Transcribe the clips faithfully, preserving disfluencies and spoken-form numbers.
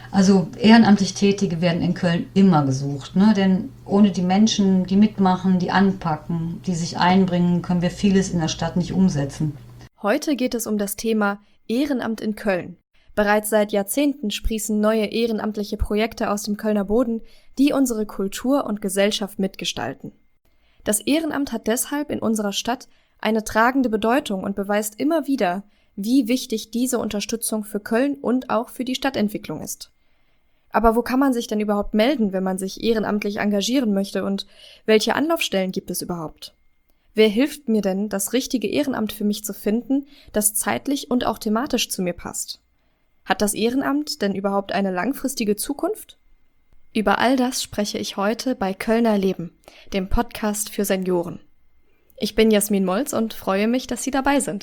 Also ehrenamtlich Tätige werden in Köln immer gesucht, ne? Denn ohne die Menschen, die mitmachen, die anpacken, die sich einbringen, können wir vieles in der Stadt nicht umsetzen. Heute geht es um das Thema Ehrenamt in Köln. Bereits seit Jahrzehnten sprießen neue ehrenamtliche Projekte aus dem Kölner Boden, die unsere Kultur und Gesellschaft mitgestalten. Das Ehrenamt hat deshalb in unserer Stadt eine tragende Bedeutung und beweist immer wieder, wie wichtig diese Unterstützung für Köln und auch für die Stadtentwicklung ist. Aber wo kann man sich denn überhaupt melden, wenn man sich ehrenamtlich engagieren möchte, und welche Anlaufstellen gibt es überhaupt? Wer hilft mir denn, das richtige Ehrenamt für mich zu finden, das zeitlich und auch thematisch zu mir passt? Hat das Ehrenamt denn überhaupt eine langfristige Zukunft? Über all das spreche ich heute bei Kölner Leben, dem Podcast für Senioren. Ich bin Jasmin Molz und freue mich, dass Sie dabei sind.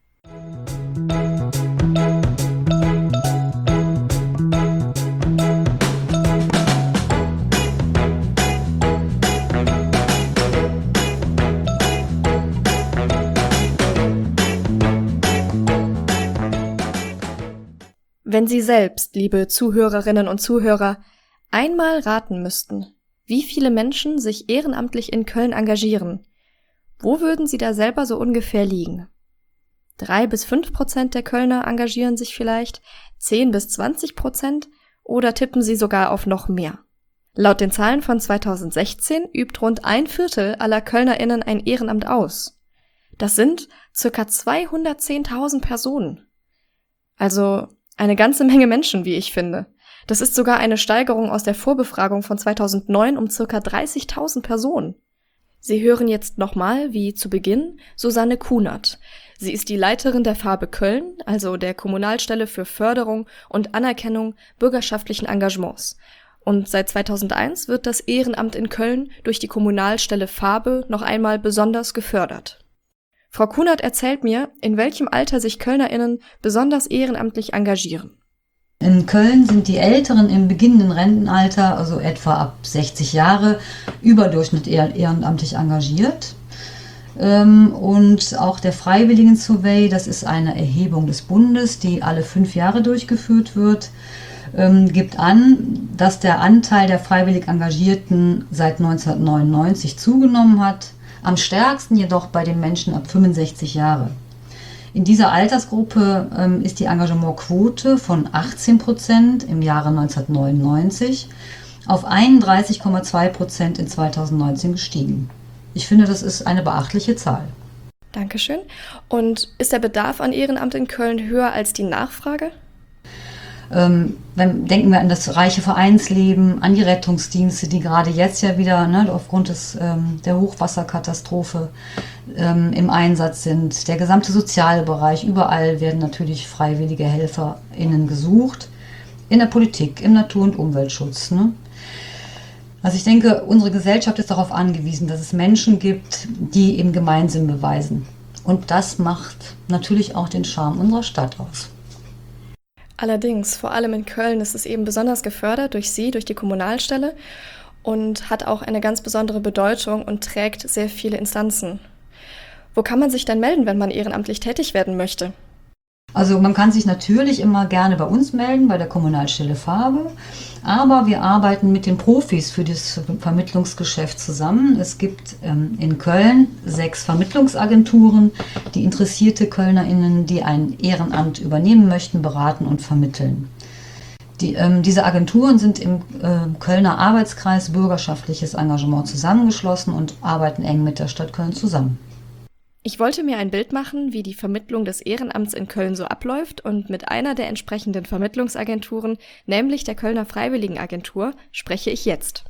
Wenn Sie selbst, liebe Zuhörerinnen und Zuhörer, einmal raten müssten, wie viele Menschen sich ehrenamtlich in Köln engagieren, wo würden Sie da selber so ungefähr liegen? Drei bis fünf Prozent der Kölner engagieren sich vielleicht, zehn bis zwanzig Prozent oder tippen Sie sogar auf noch mehr? Laut den Zahlen von zweitausendsechzehn übt rund ein Viertel aller KölnerInnen ein Ehrenamt aus. Das sind circa zweihundertzehntausend Personen. Also eine ganze Menge Menschen, wie ich finde. Das ist sogar eine Steigerung aus der Vorbefragung von zweitausendneun um circa dreißigtausend Personen. Sie hören jetzt nochmal, wie zu Beginn, Susanne Kunert. Sie ist die Leiterin der Farbe Köln, also der Kommunalstelle für Förderung und Anerkennung bürgerschaftlichen Engagements. Und seit zweitausendeins wird das Ehrenamt in Köln durch die Kommunalstelle Farbe noch einmal besonders gefördert. Frau Kunert erzählt mir, in welchem Alter sich KölnerInnen besonders ehrenamtlich engagieren. In Köln sind die Älteren im beginnenden Rentenalter, also etwa ab sechzig Jahre, überdurchschnittlich ehrenamtlich engagiert. Und auch der Freiwilligen-Survey, das ist eine Erhebung des Bundes, die alle fünf Jahre durchgeführt wird, gibt an, dass der Anteil der freiwillig Engagierten seit neunzehnhundertneunundneunzig zugenommen hat. Am stärksten jedoch bei den Menschen ab fünfundsechzig Jahre. In dieser Altersgruppe ähm, ist die Engagementquote von achtzehn Prozent im Jahre neunzehnhundertneunundneunzig auf einunddreißig Komma zwei Prozent in zweitausendneunzehn gestiegen. Ich finde, das ist eine beachtliche Zahl. Dankeschön. Und ist der Bedarf an Ehrenamt in Köln höher als die Nachfrage? Ähm, wenn, denken wir an das reiche Vereinsleben, an die Rettungsdienste, die gerade jetzt ja wieder ne, aufgrund des, ähm, der Hochwasserkatastrophe ähm, im Einsatz sind. Der gesamte Sozialbereich, überall werden natürlich freiwillige HelferInnen gesucht. In der Politik, im Natur- und Umweltschutz. Ne? Also ich denke, unsere Gesellschaft ist darauf angewiesen, dass es Menschen gibt, die eben Gemeinsinn beweisen. Und das macht natürlich auch den Charme unserer Stadt aus. Allerdings, vor allem in Köln ist es eben besonders gefördert durch Sie, durch die Kommunalstelle und hat auch eine ganz besondere Bedeutung und trägt sehr viele Instanzen. Wo kann man sich denn melden, wenn man ehrenamtlich tätig werden möchte? Also man kann sich natürlich immer gerne bei uns melden, bei der Kommunalstelle Farbe, aber wir arbeiten mit den Profis für das Vermittlungsgeschäft zusammen. Es gibt ähm, in Köln sechs Vermittlungsagenturen, die interessierte KölnerInnen, die ein Ehrenamt übernehmen möchten, beraten und vermitteln. Die, ähm, diese Agenturen sind im äh, Kölner Arbeitskreis Bürgerschaftliches Engagement zusammengeschlossen und arbeiten eng mit der Stadt Köln zusammen. Ich wollte mir ein Bild machen, wie die Vermittlung des Ehrenamts in Köln so abläuft, und mit einer der entsprechenden Vermittlungsagenturen, nämlich der Kölner Freiwilligenagentur, spreche ich jetzt.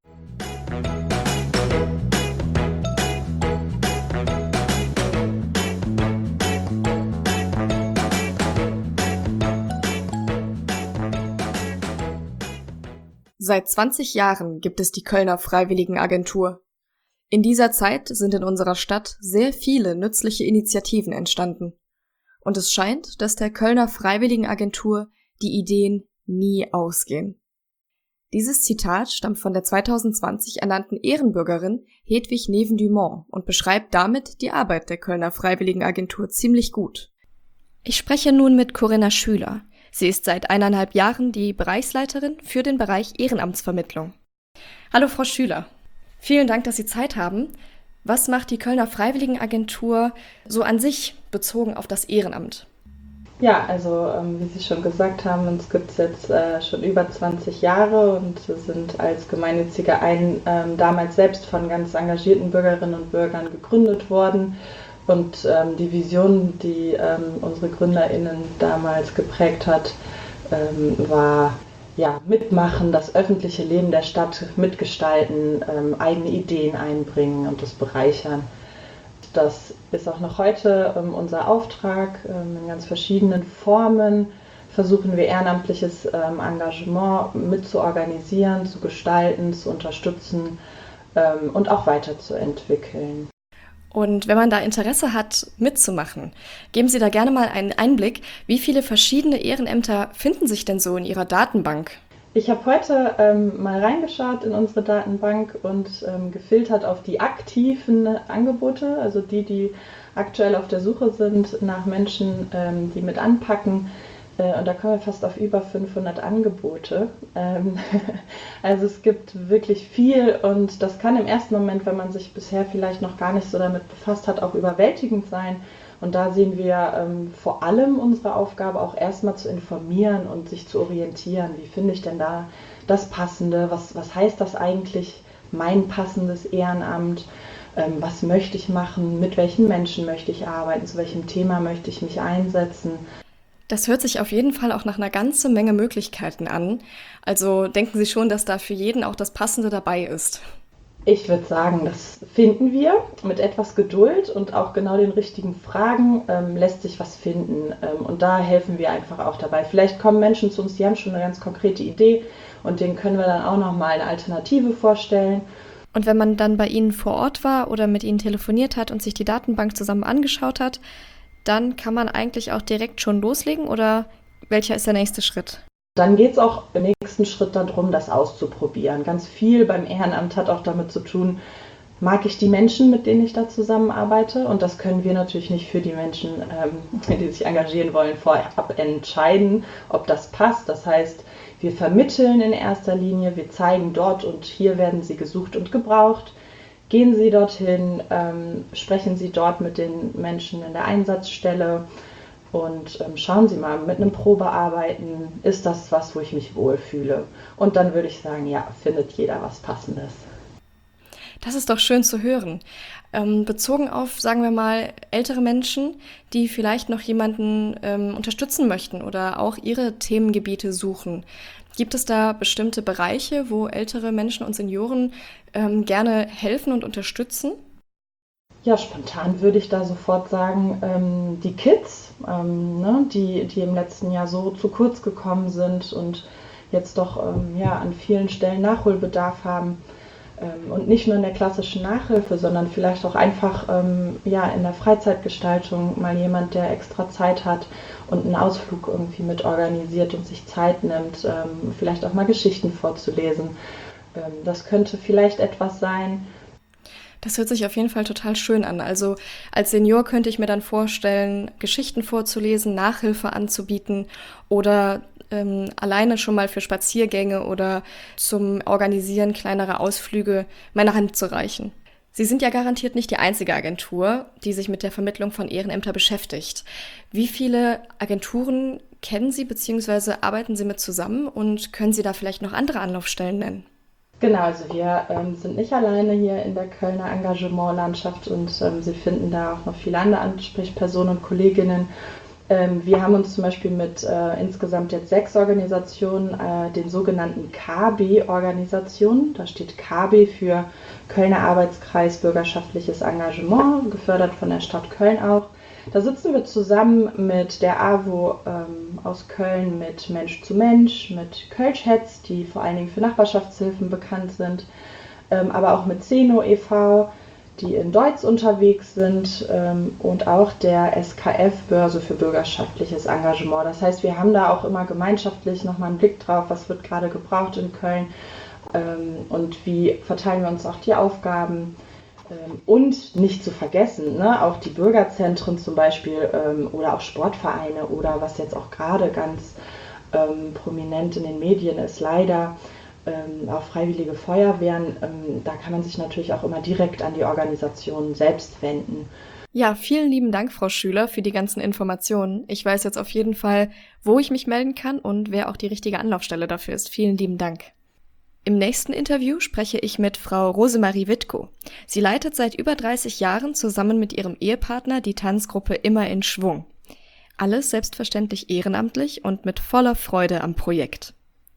Seit zwanzig Jahren gibt es die Kölner Freiwilligenagentur. In dieser Zeit sind in unserer Stadt sehr viele nützliche Initiativen entstanden. Und es scheint, dass der Kölner Freiwilligenagentur die Ideen nie ausgehen. Dieses Zitat stammt von der zweitausendzwanzig ernannten Ehrenbürgerin Hedwig Neven-Dumont und beschreibt damit die Arbeit der Kölner Freiwilligenagentur ziemlich gut. Ich spreche nun mit Corinna Schüler. Sie ist seit eineinhalb Jahren die Bereichsleiterin für den Bereich Ehrenamtsvermittlung. Hallo Frau Schüler, vielen Dank, dass Sie Zeit haben. Was macht die Kölner Freiwilligenagentur so an sich bezogen auf das Ehrenamt? Ja, also ähm, wie Sie schon gesagt haben, uns gibt es jetzt äh, schon über zwanzig Jahre und wir sind als gemeinnütziger Verein ähm, damals selbst von ganz engagierten Bürgerinnen und Bürgern gegründet worden. Und ähm, die Vision, die ähm, unsere GründerInnen damals geprägt hat, ähm, war ja, mitmachen, das öffentliche Leben der Stadt mitgestalten, ähm, eigene Ideen einbringen und das bereichern. Das ist auch noch heute ähm, unser Auftrag. Ähm, in ganz verschiedenen Formen versuchen wir ehrenamtliches ähm, Engagement mitzuorganisieren, zu gestalten, zu unterstützen ähm, und auch weiterzuentwickeln. Und wenn man da Interesse hat, mitzumachen, geben Sie da gerne mal einen Einblick, wie viele verschiedene Ehrenämter finden sich denn so in Ihrer Datenbank? Ich habe heute ähm, mal reingeschaut in unsere Datenbank und ähm, gefiltert auf die aktiven Angebote, also die, die aktuell auf der Suche sind nach Menschen, ähm, die mit anpacken. Äh, und da kommen wir fast auf über fünfhundert Angebote. Ähm, also es gibt wirklich viel und das kann im ersten Moment, wenn man sich bisher vielleicht noch gar nicht so damit befasst hat, auch überwältigend sein. Und da sehen wir ähm, vor allem unsere Aufgabe auch erstmal zu informieren und sich zu orientieren. Wie finde ich denn da das Passende? Was, was heißt das eigentlich, mein passendes Ehrenamt? Ähm, was möchte ich machen? Mit welchen Menschen möchte ich arbeiten? Zu welchem Thema möchte ich mich einsetzen? Das hört sich auf jeden Fall auch nach einer ganzen Menge Möglichkeiten an. Also denken Sie schon, dass da für jeden auch das Passende dabei ist? Ich würde sagen, das finden wir. Mit etwas Geduld und auch genau den richtigen Fragen ähm, lässt sich was finden. Ähm, und da helfen wir einfach auch dabei. Vielleicht kommen Menschen zu uns, die haben schon eine ganz konkrete Idee und denen können wir dann auch nochmal eine Alternative vorstellen. Und wenn man dann bei Ihnen vor Ort war oder mit Ihnen telefoniert hat und sich die Datenbank zusammen angeschaut hat, dann kann man eigentlich auch direkt schon loslegen oder welcher ist der nächste Schritt? Dann geht es auch im nächsten Schritt darum, das auszuprobieren. Ganz viel beim Ehrenamt hat auch damit zu tun, mag ich die Menschen, mit denen ich da zusammenarbeite? Und das können wir natürlich nicht für die Menschen, ähm, die sich engagieren wollen, vorab entscheiden, ob das passt. Das heißt, wir vermitteln in erster Linie, wir zeigen dort und hier werden sie gesucht und gebraucht. Gehen Sie dorthin, ähm, sprechen Sie dort mit den Menschen in der Einsatzstelle. Und ähm, schauen Sie mal, mit einem Probearbeiten, ist das was, wo ich mich wohlfühle? Und dann würde ich sagen, ja, findet jeder was Passendes. Das ist doch schön zu hören. Ähm, bezogen auf, sagen wir mal, ältere Menschen, die vielleicht noch jemanden ähm, unterstützen möchten oder auch ihre Themengebiete suchen. Gibt es da bestimmte Bereiche, wo ältere Menschen und Senioren ähm, gerne helfen und unterstützen? Ja, spontan würde ich da sofort sagen, ähm, die Kids, ähm, ne, die, die im letzten Jahr so zu kurz gekommen sind und jetzt doch ähm, ja, an vielen Stellen Nachholbedarf haben. Ähm, und nicht nur in der klassischen Nachhilfe, sondern vielleicht auch einfach ähm, ja, in der Freizeitgestaltung mal jemand, der extra Zeit hat und einen Ausflug irgendwie mit organisiert und sich Zeit nimmt, ähm, vielleicht auch mal Geschichten vorzulesen. Ähm, das könnte vielleicht etwas sein. Das hört sich auf jeden Fall total schön an. Also als Senior könnte ich mir dann vorstellen, Geschichten vorzulesen, Nachhilfe anzubieten oder ähm, alleine schon mal für Spaziergänge oder zum Organisieren kleinerer Ausflüge meine Hand zu reichen. Sie sind ja garantiert nicht die einzige Agentur, die sich mit der Vermittlung von Ehrenämtern beschäftigt. Wie viele Agenturen kennen Sie bzw. arbeiten Sie mit zusammen und können Sie da vielleicht noch andere Anlaufstellen nennen? Genau, also wir ähm, sind nicht alleine hier in der Kölner Engagementlandschaft und ähm, Sie finden da auch noch viele andere Ansprechpersonen und Kolleginnen. Ähm, wir haben uns zum Beispiel mit äh, insgesamt jetzt sechs Organisationen, äh, den sogenannten K B-Organisationen, da steht K B für Kölner Arbeitskreis Bürgerschaftliches Engagement, gefördert von der Stadt Köln auch. Da sitzen wir zusammen mit der A W O ähm, aus Köln, mit Mensch zu Mensch, mit Kölsch-Hetz, die vor allen Dingen für Nachbarschaftshilfen bekannt sind, ähm, aber auch mit Zeno e V, die in Deutz unterwegs sind ähm, und auch der S K F, Börse für bürgerschaftliches Engagement. Das heißt, wir haben da auch immer gemeinschaftlich nochmal einen Blick drauf, was wird gerade gebraucht in Köln ähm, und wie verteilen wir uns auch die Aufgaben. Und nicht zu vergessen, ne, auch die Bürgerzentren zum Beispiel ähm, oder auch Sportvereine oder was jetzt auch gerade ganz ähm, prominent in den Medien ist, leider. Ähm, auch Freiwillige Feuerwehren, ähm, da kann man sich natürlich auch immer direkt an die Organisation selbst wenden. Ja, vielen lieben Dank, Frau Schüler, für die ganzen Informationen. Ich weiß jetzt auf jeden Fall, wo ich mich melden kann und wer auch die richtige Anlaufstelle dafür ist. Vielen lieben Dank. Im nächsten Interview spreche ich mit Frau Rosemarie Wittko. Sie leitet seit über dreißig Jahren zusammen mit ihrem Ehepartner die Tanzgruppe Immer in Schwung. Alles selbstverständlich ehrenamtlich und mit voller Freude am Projekt.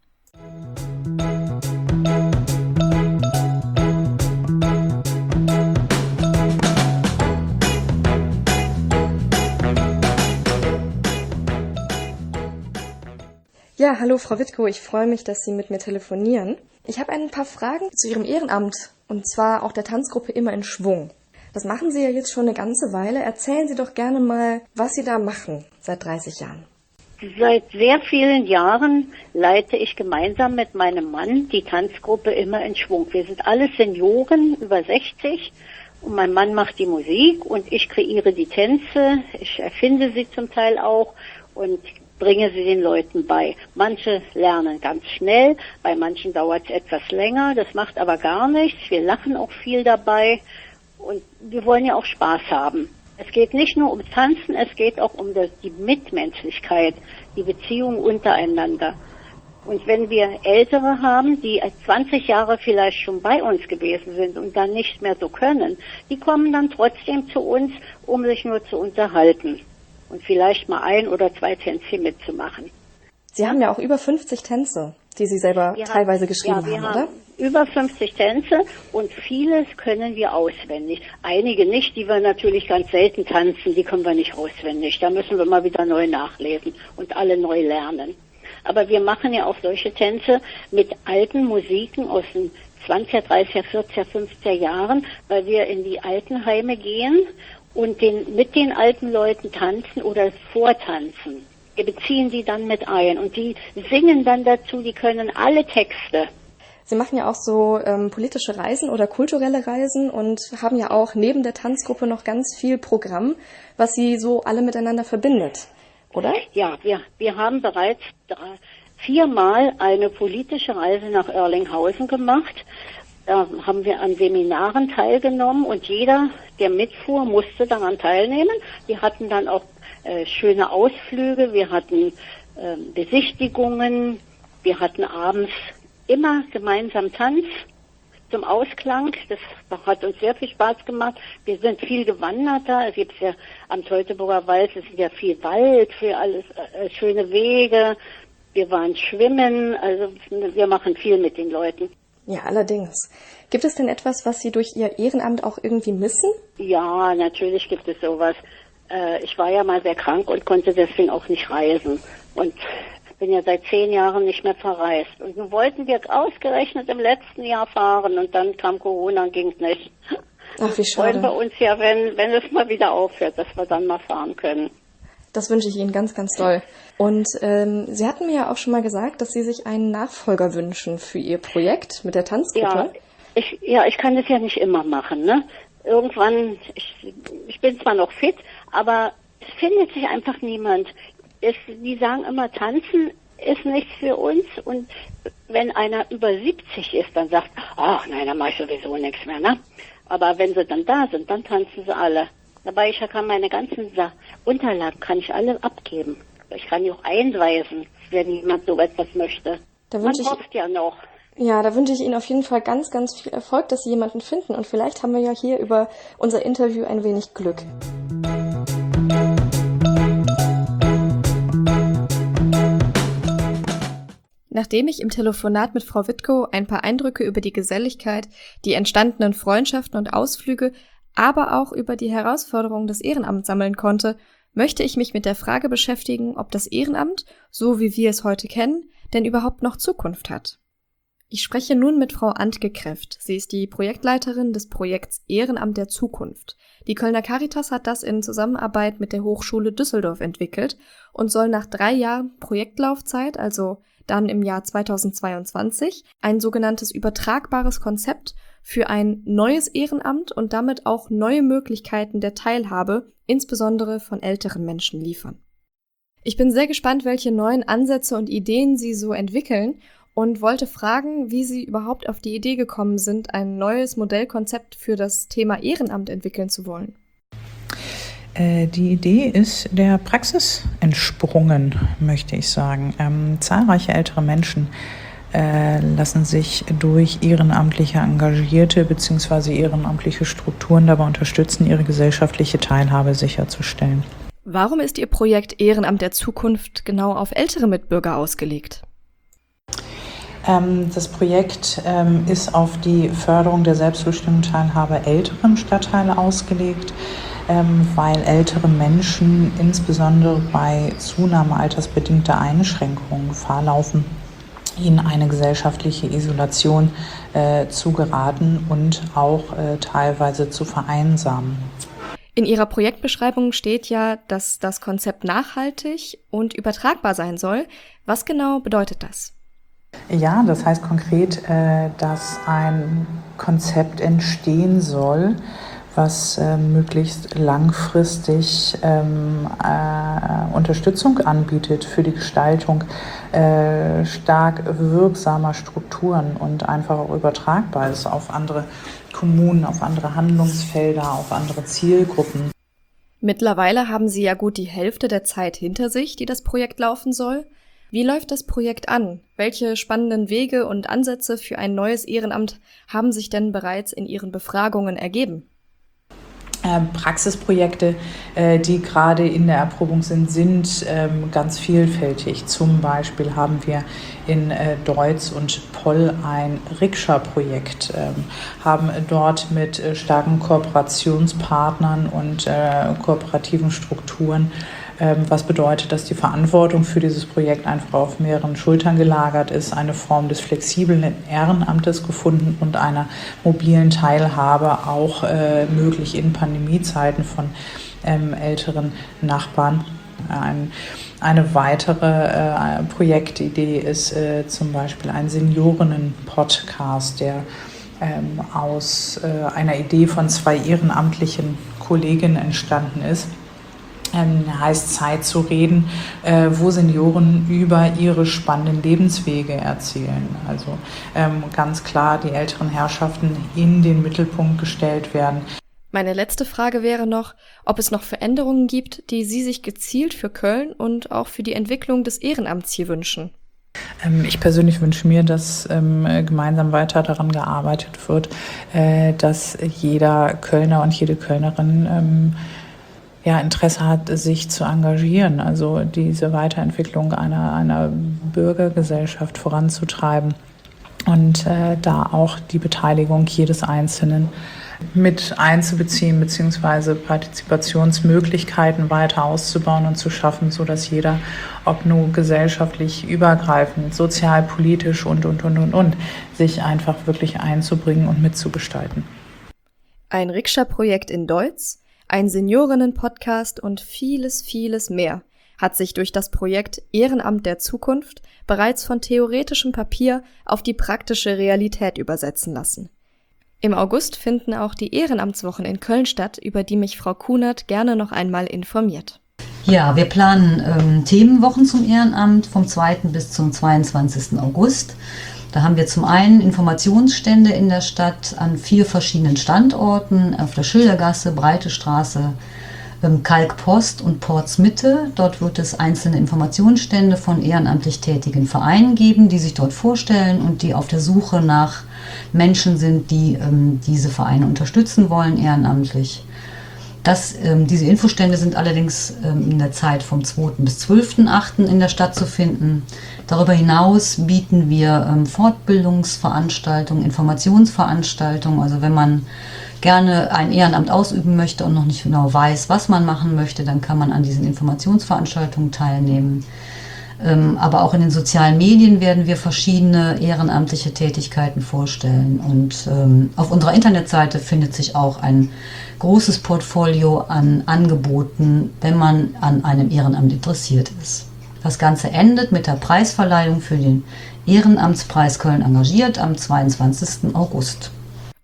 Ja, hallo Frau Wittko, ich freue mich, dass Sie mit mir telefonieren. Ich habe ein paar Fragen zu Ihrem Ehrenamt, und zwar auch der Tanzgruppe Immer in Schwung. Das machen Sie ja jetzt schon eine ganze Weile. Erzählen Sie doch gerne mal, was Sie da machen seit dreißig Jahren. Seit sehr vielen Jahren leite ich gemeinsam mit meinem Mann die Tanzgruppe Immer in Schwung. Wir sind alle Senioren über sechzig und mein Mann macht die Musik und ich kreiere die Tänze. Ich erfinde sie zum Teil auch und bringe sie den Leuten bei. Manche lernen ganz schnell, bei manchen dauert es etwas länger, das macht aber gar nichts. Wir lachen auch viel dabei und wir wollen ja auch Spaß haben. Es geht nicht nur ums Tanzen, es geht auch um das, die Mitmenschlichkeit, die Beziehung untereinander. Und wenn wir Ältere haben, die zwanzig Jahre vielleicht schon bei uns gewesen sind und dann nicht mehr so können, die kommen dann trotzdem zu uns, um sich nur zu unterhalten und vielleicht mal ein oder zwei Tänzchen mitzumachen. Sie haben ja auch über fünfzig Tänze, die Sie selber wir teilweise haben, geschrieben ja, wir haben, haben oder? Über fünfzig Tänze und vieles können wir auswendig. Einige nicht, die wir natürlich ganz selten tanzen, die können wir nicht auswendig. Da müssen wir mal wieder neu nachlesen und alle neu lernen. Aber wir machen ja auch solche Tänze mit alten Musiken aus den zwanziger, dreißiger, vierziger, fünfziger Jahren, weil wir in die Altenheime gehen und den, mit den alten Leuten tanzen oder vortanzen. Wir beziehen die dann mit ein und die singen dann dazu, die können alle Texte. Sie machen ja auch so ähm, politische Reisen oder kulturelle Reisen und haben ja auch neben der Tanzgruppe noch ganz viel Programm, was Sie so alle miteinander verbindet, oder? Ja, wir, wir haben bereits drei, viermal eine politische Reise nach Oerlinghausen gemacht. Da haben wir an Seminaren teilgenommen und jeder, der mitfuhr, musste daran teilnehmen. Wir hatten dann auch äh, schöne Ausflüge, wir hatten äh, Besichtigungen, wir hatten abends immer gemeinsam Tanz zum Ausklang. Das hat uns sehr viel Spaß gemacht. Wir sind viel gewandert da. Es gibt ja am Teutoburger Wald, es ist ja viel Wald, für alles äh, schöne Wege. Wir waren schwimmen, also wir machen viel mit den Leuten. Ja, allerdings. Gibt es denn etwas, was Sie durch Ihr Ehrenamt auch irgendwie missen? Ja, natürlich gibt es sowas. Äh, ich war ja mal sehr krank und konnte deswegen auch nicht reisen. Und bin ja seit zehn Jahren nicht mehr verreist. Und nun wollten wir ausgerechnet im letzten Jahr fahren und dann kam Corona und ging nicht. Ach, wie schade. Freuen wir uns ja, wenn, wenn es mal wieder aufhört, dass wir dann mal fahren können. Das wünsche ich Ihnen ganz, ganz doll. Und ähm, Sie hatten mir ja auch schon mal gesagt, dass Sie sich einen Nachfolger wünschen für Ihr Projekt mit der Tanzgruppe. Ja, ich, ja, ich kann das ja nicht immer machen, ne? Irgendwann, ich, ich bin zwar noch fit, aber es findet sich einfach niemand. Es, die sagen immer, tanzen ist nichts für uns. Und wenn einer über siebzig ist, dann sagt, ach nein, dann mache ich sowieso nichts mehr, ne? Aber wenn sie dann da sind, dann tanzen sie alle. Dabei, ich kann meine ganzen Sa- Unterlagen, kann ich alle abgeben. Ich kann die auch einweisen, wenn jemand so etwas möchte. Da Man wünsche ich, hofft ja noch. ja, da wünsche ich Ihnen auf jeden Fall ganz, ganz viel Erfolg, dass Sie jemanden finden. Und vielleicht haben wir ja hier über unser Interview ein wenig Glück. Nachdem ich im Telefonat mit Frau Wittko ein paar Eindrücke über die Geselligkeit, die entstandenen Freundschaften und Ausflüge, aber auch über die Herausforderungen des Ehrenamts sammeln konnte, möchte ich mich mit der Frage beschäftigen, ob das Ehrenamt, so wie wir es heute kennen, denn überhaupt noch Zukunft hat. Ich spreche nun mit Frau Antke Kreft. Sie ist die Projektleiterin des Projekts Ehrenamt der Zukunft. Die Kölner Caritas hat das in Zusammenarbeit mit der Hochschule Düsseldorf entwickelt und soll nach drei Jahren Projektlaufzeit, also dann im Jahr zweitausendzweiundzwanzig, ein sogenanntes übertragbares Konzept für ein neues Ehrenamt und damit auch neue Möglichkeiten der Teilhabe, insbesondere von älteren Menschen, liefern. Ich bin sehr gespannt, welche neuen Ansätze und Ideen Sie so entwickeln und wollte fragen, wie Sie überhaupt auf die Idee gekommen sind, ein neues Modellkonzept für das Thema Ehrenamt entwickeln zu wollen. Äh, die Idee ist der Praxis entsprungen, möchte ich sagen. Ähm, zahlreiche ältere Menschen äh, lassen sich durch ehrenamtliche Engagierte bzw. ehrenamtliche Strukturen dabei unterstützen, ihre gesellschaftliche Teilhabe sicherzustellen. Warum ist Ihr Projekt Ehrenamt der Zukunft genau auf ältere Mitbürger ausgelegt? Ähm, das Projekt ähm, ist auf die Förderung der selbstbestimmten Teilhabe älteren Stadtteile ausgelegt, ähm, weil ältere Menschen insbesondere bei Zunahme altersbedingter Einschränkungen Gefahr laufen, in eine gesellschaftliche Isolation äh, zu geraten und auch äh, teilweise zu vereinsamen. In Ihrer Projektbeschreibung steht ja, dass das Konzept nachhaltig und übertragbar sein soll. Was genau bedeutet das? Ja, das heißt konkret, äh, dass ein Konzept entstehen soll, was äh, möglichst langfristig ähm, äh, Unterstützung anbietet für die Gestaltung äh, stark wirksamer Strukturen und einfach auch übertragbar ist auf andere Kommunen, auf andere Handlungsfelder, auf andere Zielgruppen. Mittlerweile haben Sie ja gut die Hälfte der Zeit hinter sich, die das Projekt laufen soll. Wie läuft das Projekt an? Welche spannenden Wege und Ansätze für ein neues Ehrenamt haben sich denn bereits in Ihren Befragungen ergeben? Ähm, Praxisprojekte, äh, die gerade in der Erprobung sind, sind ähm, ganz vielfältig. Zum Beispiel haben wir in äh, Deutz und Poll ein Rikscha-Projekt, ähm, haben dort mit äh, starken Kooperationspartnern und äh, kooperativen Strukturen, ähm, was bedeutet, dass die Verantwortung für dieses Projekt einfach auf mehreren Schultern gelagert ist, eine Form des flexiblen Ehrenamtes gefunden und einer mobilen Teilhabe auch äh, möglich in Pandemiezeiten von ähm, älteren Nachbarn. Ein, eine weitere äh, Projektidee ist äh, zum Beispiel ein Seniorinnen-Podcast, der ähm, aus äh, einer Idee von zwei ehrenamtlichen Kolleginnen entstanden ist. Ähm, heißt Zeit zu reden, äh, wo Senioren über ihre spannenden Lebenswege erzählen. Also ähm, ganz klar die älteren Herrschaften in den Mittelpunkt gestellt werden. Meine letzte Frage wäre noch, ob es noch Veränderungen gibt, die Sie sich gezielt für Köln und auch für die Entwicklung des Ehrenamts hier wünschen. Ähm, ich persönlich wünsche mir, dass ähm, gemeinsam weiter daran gearbeitet wird, äh, dass jeder Kölner und jede Kölnerin ähm, ja, Interesse hat, sich zu engagieren, also diese Weiterentwicklung einer, einer Bürgergesellschaft voranzutreiben und äh, da auch die Beteiligung jedes Einzelnen mit einzubeziehen bzw. Partizipationsmöglichkeiten weiter auszubauen und zu schaffen, sodass jeder, ob nur gesellschaftlich übergreifend, sozialpolitisch und, und, und, und, und, sich einfach wirklich einzubringen und mitzugestalten. Ein Rikscha-Projekt in Deutz, ein Seniorinnen-Podcast und vieles, vieles mehr hat sich durch das Projekt Ehrenamt der Zukunft bereits von theoretischem Papier auf die praktische Realität übersetzen lassen. Im August finden auch die Ehrenamtswochen in Köln statt, über die mich Frau Kunert gerne noch einmal informiert. Ja, wir planen ähm, Themenwochen zum Ehrenamt vom zweiten bis zum zweiundzwanzigsten August. Da haben wir zum einen Informationsstände in der Stadt an vier verschiedenen Standorten, auf der Schildergasse, Breite Straße, Kalkpost und Portsmitte. Dort wird es einzelne Informationsstände von ehrenamtlich tätigen Vereinen geben, die sich dort vorstellen und die auf der Suche nach Menschen sind, die ähm, diese Vereine unterstützen wollen, ehrenamtlich. Das, ähm, diese Infostände sind allerdings ähm, in der Zeit vom zweiten bis zwölften achten in der Stadt zu finden. Darüber hinaus bieten wir ähm, Fortbildungsveranstaltungen, Informationsveranstaltungen. Also wenn man gerne ein Ehrenamt ausüben möchte und noch nicht genau weiß, was man machen möchte, dann kann man an diesen Informationsveranstaltungen teilnehmen. Ähm, aber auch in den sozialen Medien werden wir verschiedene ehrenamtliche Tätigkeiten vorstellen. Und ähm, auf unserer Internetseite findet sich auch ein großes Portfolio an Angeboten, wenn man an einem Ehrenamt interessiert ist. Das Ganze endet mit der Preisverleihung für den Ehrenamtspreis Köln engagiert am zweiundzwanzigsten August.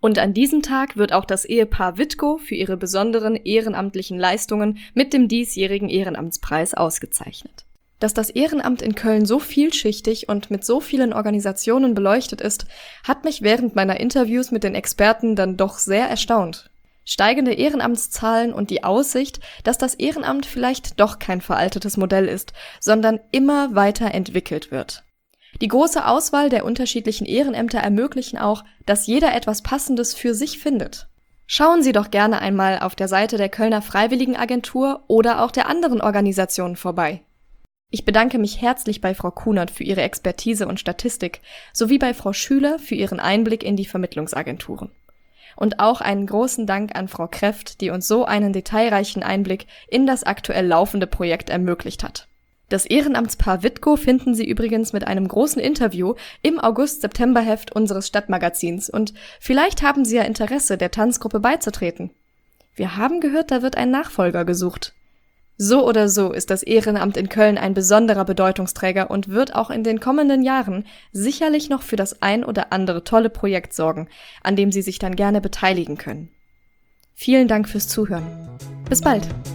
Und an diesem Tag wird auch das Ehepaar Wittko für ihre besonderen ehrenamtlichen Leistungen mit dem diesjährigen Ehrenamtspreis ausgezeichnet. Dass das Ehrenamt in Köln so vielschichtig und mit so vielen Organisationen beleuchtet ist, hat mich während meiner Interviews mit den Experten dann doch sehr erstaunt. Steigende Ehrenamtszahlen und die Aussicht, dass das Ehrenamt vielleicht doch kein veraltetes Modell ist, sondern immer weiter entwickelt wird. Die große Auswahl der unterschiedlichen Ehrenämter ermöglichen auch, dass jeder etwas Passendes für sich findet. Schauen Sie doch gerne einmal auf der Seite der Kölner Freiwilligenagentur oder auch der anderen Organisationen vorbei. Ich bedanke mich herzlich bei Frau Kunert für ihre Expertise und Statistik, sowie bei Frau Schüler für ihren Einblick in die Vermittlungsagenturen. Und auch einen großen Dank an Frau Kreft, die uns so einen detailreichen Einblick in das aktuell laufende Projekt ermöglicht hat. Das Ehrenamtspaar Wittko finden Sie übrigens mit einem großen Interview im August-September-Heft unseres Stadtmagazins und vielleicht haben Sie ja Interesse, der Tanzgruppe beizutreten. Wir haben gehört, da wird ein Nachfolger gesucht. So oder so ist das Ehrenamt in Köln ein besonderer Bedeutungsträger und wird auch in den kommenden Jahren sicherlich noch für das ein oder andere tolle Projekt sorgen, an dem Sie sich dann gerne beteiligen können. Vielen Dank fürs Zuhören. Bis bald!